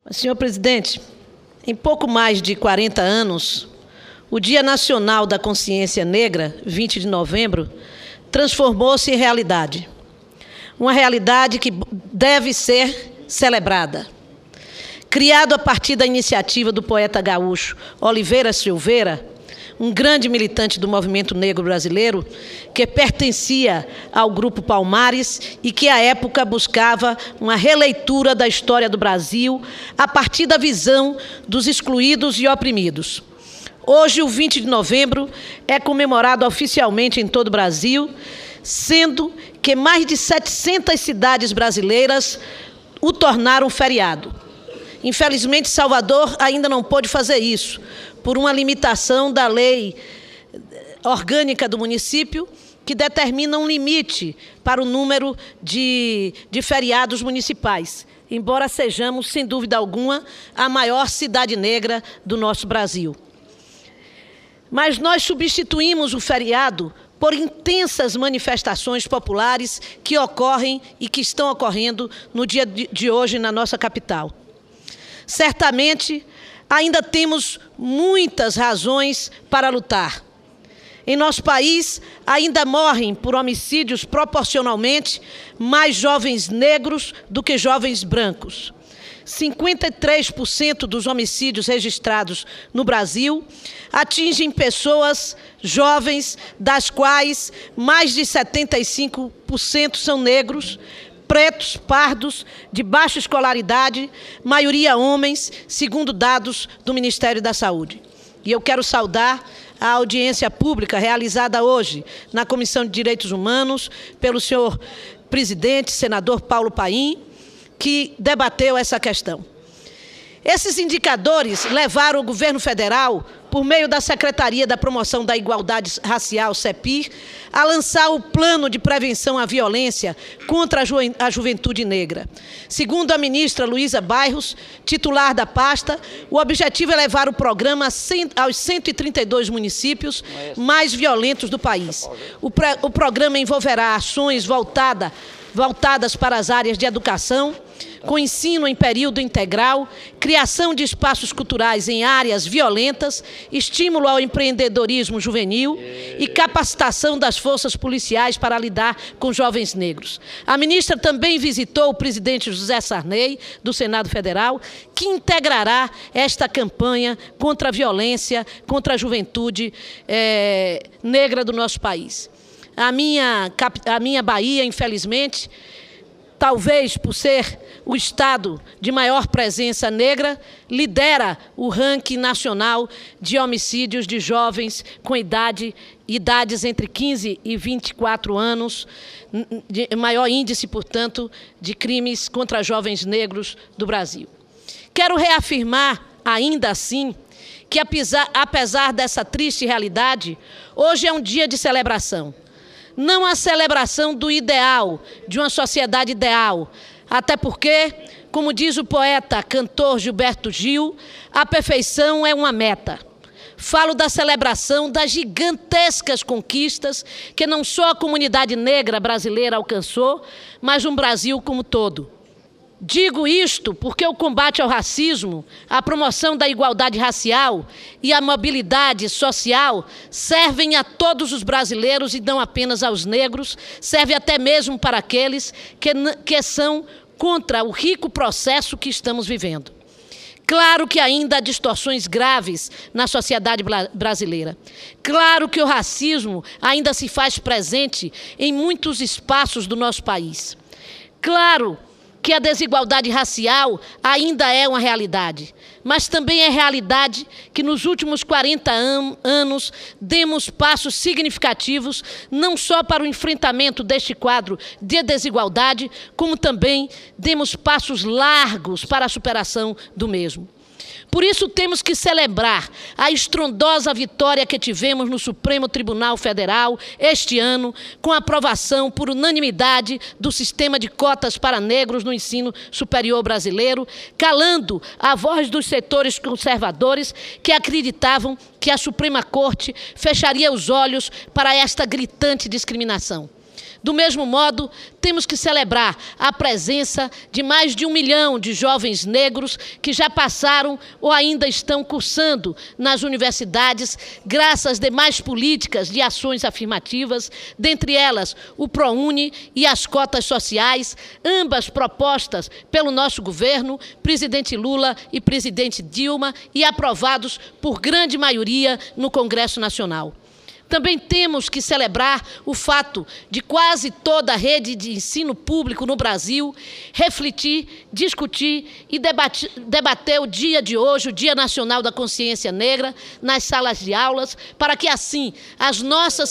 Senhor presidente, em pouco mais de 40 anos, o Dia Nacional da Consciência Negra, 20 de novembro, transformou-se em realidade. Uma realidade que deve ser celebrada. Criado a partir da iniciativa do poeta gaúcho Oliveira Silveira, um grande militante do movimento negro brasileiro, que pertencia ao Grupo Palmares e que, à época, buscava uma releitura da história do Brasil a partir da visão dos excluídos e oprimidos. Hoje, o 20 de novembro, é comemorado oficialmente em todo o Brasil, sendo que mais de 700 cidades brasileiras o tornaram feriado. Infelizmente, Salvador ainda não pôde fazer isso, por uma limitação da lei orgânica do município, que determina um limite para o número de feriados municipais, embora sejamos, sem dúvida alguma, a maior cidade negra do nosso Brasil. Mas nós substituímos o feriado por intensas manifestações populares que ocorrem e que estão ocorrendo no dia de hoje na nossa capital. Certamente, ainda temos muitas razões para lutar. Em nosso país, ainda morrem por homicídios proporcionalmente mais jovens negros do que jovens brancos. 53% dos homicídios registrados no Brasil atingem pessoas jovens, das quais mais de 75% são negros, pretos, pardos, de baixa escolaridade, maioria homens, segundo dados do Ministério da Saúde. E eu quero saudar a audiência pública realizada hoje na Comissão de Direitos Humanos pelo senhor presidente, senador Paulo Paim, que debateu essa questão. Esses indicadores levaram o governo federal, por meio da Secretaria da Promoção da Igualdade Racial, CEPIR, a lançar o Plano de Prevenção à Violência contra a Juventude Negra. Segundo a ministra Luísa Bairros, titular da pasta, o objetivo é levar o programa aos 132 municípios mais violentos do país. O programa envolverá ações voltadas para as áreas de educação, com ensino em período integral, criação de espaços culturais em áreas violentas, estímulo ao empreendedorismo juvenil e capacitação das forças policiais para lidar com jovens negros. A ministra também visitou o presidente José Sarney, do Senado Federal, que integrará esta campanha contra a violência, contra a juventude negra do nosso país. A minha Bahia, infelizmente, talvez por ser o estado de maior presença negra, lidera o ranking nacional de homicídios de jovens com idades entre 15 e 24 anos, maior índice, portanto, de crimes contra jovens negros do Brasil. Quero reafirmar, ainda assim, que apesar dessa triste realidade, hoje é um dia de celebração. Não a celebração do ideal, de uma sociedade ideal, até porque, como diz o poeta, cantor Gilberto Gil, a perfeição é uma meta. Falo da celebração das gigantescas conquistas que não só a comunidade negra brasileira alcançou, mas um Brasil como todo. Digo isto porque o combate ao racismo, a promoção da igualdade racial e a mobilidade social servem a todos os brasileiros e não apenas aos negros, serve até mesmo para aqueles que são contra o rico processo que estamos vivendo. Claro que ainda há distorções graves na sociedade brasileira. Claro que o racismo ainda se faz presente em muitos espaços do nosso país. Claro que a desigualdade racial ainda é uma realidade, mas também é realidade que nos últimos 40 anos demos passos significativos não só para o enfrentamento deste quadro de desigualdade, como também demos passos largos para a superação do mesmo. Por isso, temos que celebrar a estrondosa vitória que tivemos no Supremo Tribunal Federal este ano, com a aprovação por unanimidade do sistema de cotas para negros no ensino superior brasileiro, calando a voz dos setores conservadores que acreditavam que a Suprema Corte fecharia os olhos para esta gritante discriminação. Do mesmo modo, temos que celebrar a presença de mais de 1 milhão de jovens negros que já passaram ou ainda estão cursando nas universidades, graças às demais políticas de ações afirmativas, dentre elas o ProUni e as cotas sociais, ambas propostas pelo nosso governo, presidente Lula e presidente Dilma, e aprovados por grande maioria no Congresso Nacional. Também temos que celebrar o fato de quase toda a rede de ensino público no Brasil refletir, discutir e debater o dia de hoje, o Dia Nacional da Consciência Negra, nas salas de aulas, para que assim as nossas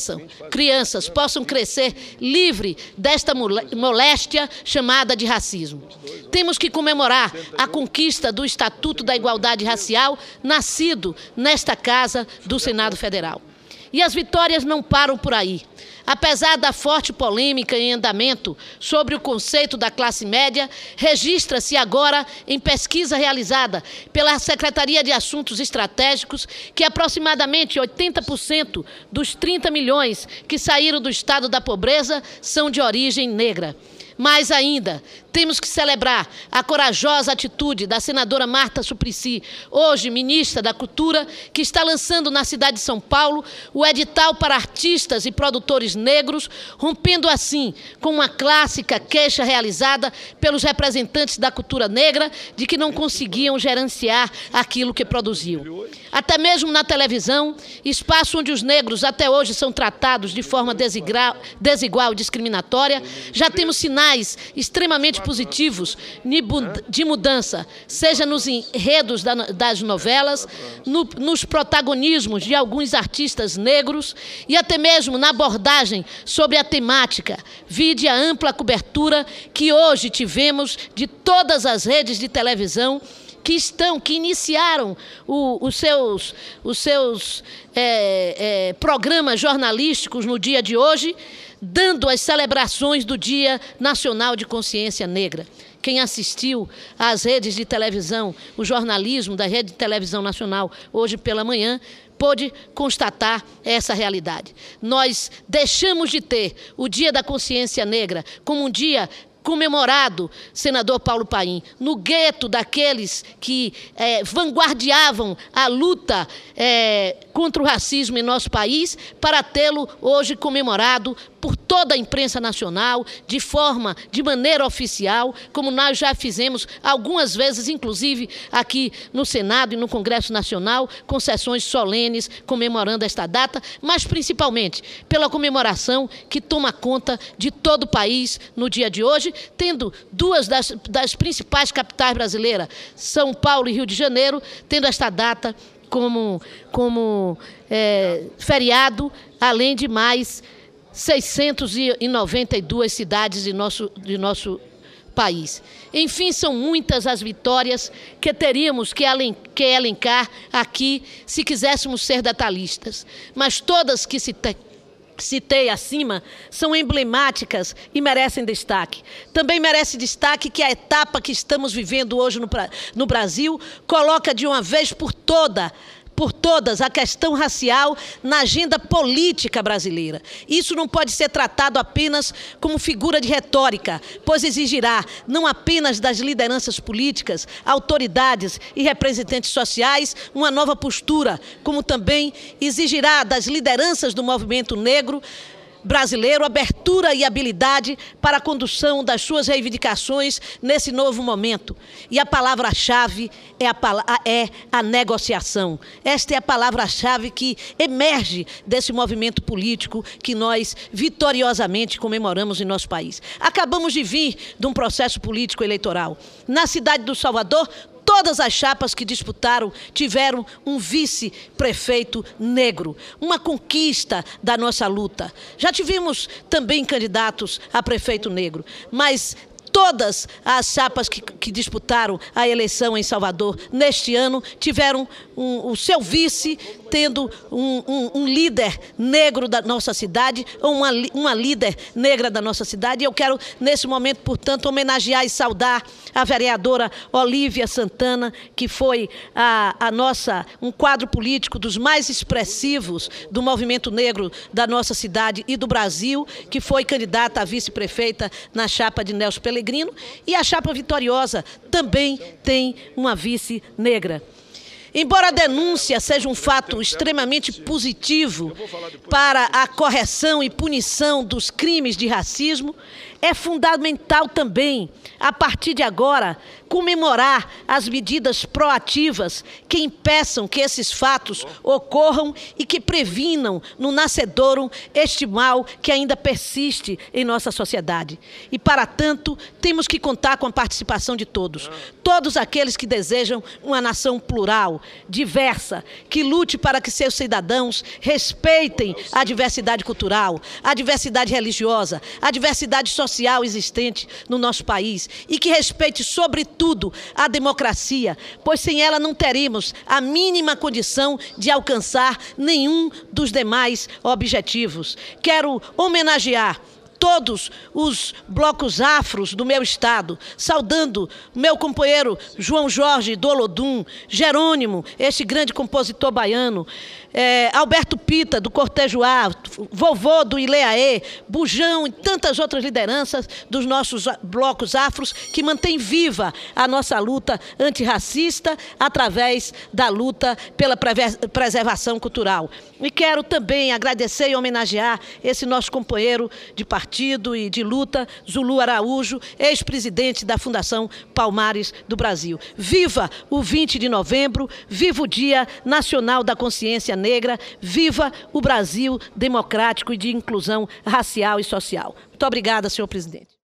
crianças possam crescer livre desta moléstia chamada de racismo. Temos que comemorar a conquista do Estatuto da Igualdade Racial, nascido nesta Casa do Senado Federal. E as vitórias não param por aí. Apesar da forte polêmica em andamento sobre o conceito da classe média, registra-se agora, em pesquisa realizada pela Secretaria de Assuntos Estratégicos, que aproximadamente 80% dos 30 milhões que saíram do estado da pobreza são de origem negra. Mais ainda, temos que celebrar a corajosa atitude da senadora Marta Suplicy, hoje ministra da Cultura, que está lançando na cidade de São Paulo o edital para artistas e produtores negros, rompendo assim com uma clássica queixa realizada pelos representantes da cultura negra de que não conseguiam gerenciar aquilo que produziam. Até mesmo na televisão, espaço onde os negros até hoje são tratados de forma desigual e discriminatória, já temos sinais extremamente positivos de mudança, seja nos enredos das novelas, nos protagonismos de alguns artistas negros e até mesmo na abordagem sobre a temática, vide a ampla cobertura que hoje tivemos de todas as redes de televisão que iniciaram os seus programas jornalísticos no dia de hoje, dando as celebrações do Dia Nacional de Consciência Negra. Quem assistiu às redes de televisão, o jornalismo da Rede de Televisão Nacional, hoje pela manhã, pôde constatar essa realidade. Nós deixamos de ter o Dia da Consciência Negra como um dia comemorado, senador Paulo Paim, no gueto daqueles que vanguardiavam a luta contra o racismo em nosso país, para tê-lo hoje comemorado por toda a imprensa nacional, de maneira oficial, como nós já fizemos algumas vezes, inclusive aqui no Senado e no Congresso Nacional, com sessões solenes comemorando esta data, mas principalmente pela comemoração que toma conta de todo o país no dia de hoje, tendo duas das principais capitais brasileiras, São Paulo e Rio de Janeiro, tendo esta data como feriado, além de mais 692 cidades de nosso país. Enfim, são muitas as vitórias que teríamos que elencar aqui se quiséssemos ser detalhistas, mas todas que citei acima são emblemáticas e merecem destaque. Também merece destaque que a etapa que estamos vivendo hoje no Brasil coloca de uma vez por todas a questão racial na agenda política brasileira. Isso não pode ser tratado apenas como figura de retórica, pois exigirá não apenas das lideranças políticas, autoridades e representantes sociais uma nova postura, como também exigirá das lideranças do movimento negro brasileiro abertura e habilidade para a condução das suas reivindicações nesse novo momento. E a palavra-chave é a negociação. Esta é a palavra-chave que emerge desse movimento político que nós vitoriosamente comemoramos em nosso país. Acabamos de vir de um processo político eleitoral. Na cidade do Salvador, todas as chapas que disputaram tiveram um vice-prefeito negro, uma conquista da nossa luta. Já tivemos também candidatos a prefeito negro, mas Todas as chapas que disputaram a eleição em Salvador neste ano tiveram o seu vice tendo um líder negro da nossa cidade, ou uma líder negra da nossa cidade. Eu quero, nesse momento, portanto, homenagear e saudar a vereadora Olívia Santana, que foi um quadro político dos mais expressivos do movimento negro da nossa cidade e do Brasil, que foi candidata a vice-prefeita na chapa de Nelson Pellegrino, e a chapa vitoriosa também tem uma vice negra. Embora a denúncia seja um fato extremamente positivo para a correção e punição dos crimes de racismo, é fundamental também, a partir de agora, comemorar as medidas proativas que impeçam que esses fatos ocorram e que previnam no nascedouro este mal que ainda persiste em nossa sociedade. E, para tanto, temos que contar com a participação de todos. Todos aqueles que desejam uma nação plural, diversa, que lute para que seus cidadãos respeitem a diversidade cultural, a diversidade religiosa, a diversidade social existente no nosso país e que respeite, sobretudo, a democracia, pois sem ela não teríamos a mínima condição de alcançar nenhum dos demais objetivos. Quero homenagear todos os blocos afros do meu estado, saudando meu companheiro João Jorge do Olodum, Jerônimo, este grande compositor baiano, Alberto Pita, do Cortejoá, Vovô do Ileaê, Bujão e tantas outras lideranças dos nossos blocos afros que mantêm viva a nossa luta antirracista através da luta pela preservação cultural. E quero também agradecer e homenagear esse nosso companheiro de partido e de luta, Zulu Araújo, ex-presidente da Fundação Palmares do Brasil. Viva o 20 de novembro, viva o Dia Nacional da Consciência Negra, viva o Brasil democrático e de inclusão racial e social. Muito obrigada, senhor presidente.